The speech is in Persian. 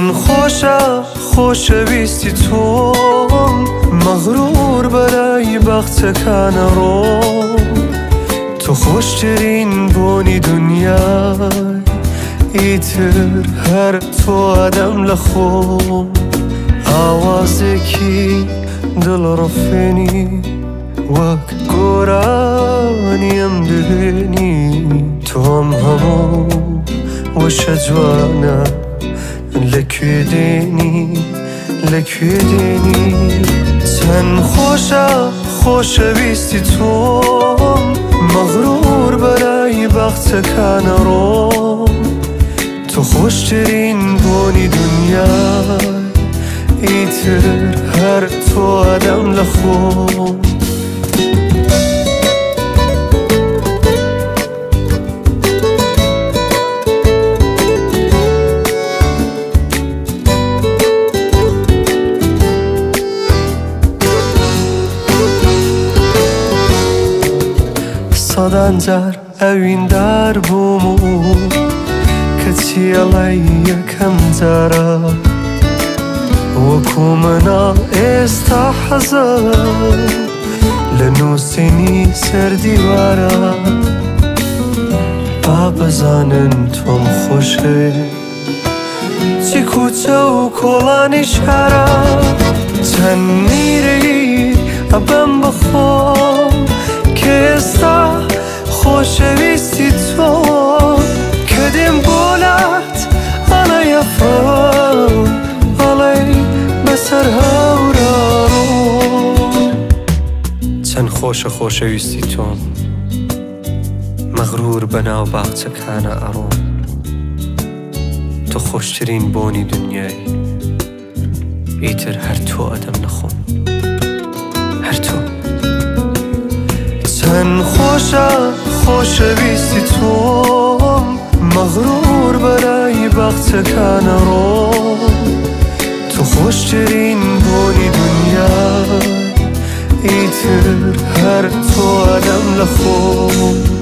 خۆشەویستی تۆم مەغروور بەلای بەختەکانە ڕۆم تۆ خۆشترین بۆنی دنیای ئیتر هەر تۆ ئەدەم لە خۆم ئاوازێکی دڵڕەفێنی وەک گۆرانی ئەم دلێنی تۆم هەموو وەشە جوانە لەکوێ دێنی چەند خۆشەویستی تۆم مەغروور بەلای بەختەکانە ڕۆم تۆ خۆشترین بۆنی دنیای ئیتر هەر تۆ ئەدەم لە خۆم سەدان جار ئەویندار بووم و کەچی ئەڵێی یەکەم جارە وەکو مناڵ ئێستا حەزم لە نووسینی سەردیوارە با بزانن تۆم خۆشێ چی کوچە و کۆڵانی شارە چەند میری ئەبەم بخۆم کە ئێستا خۆشەویستی تۆ کە دێم بۆلات ئەڵێ ئەفڕۆم ئەڵێ بەسەر هەوراڕۆم چەند خۆشەویستی تۆم مەغروور بەناو باخچەکانە ئەڕۆم تۆ خۆشترین بۆنی دنیای ئیتر هەر تۆ ئەدەم لە خۆم هەر تۆ چەند خۆشەویستی تۆم مەغروور بەلای بەختەکانە ڕۆم تۆ خۆشترین بۆنی دنیای ئیتر هەر تۆ ئەدەم لە خۆم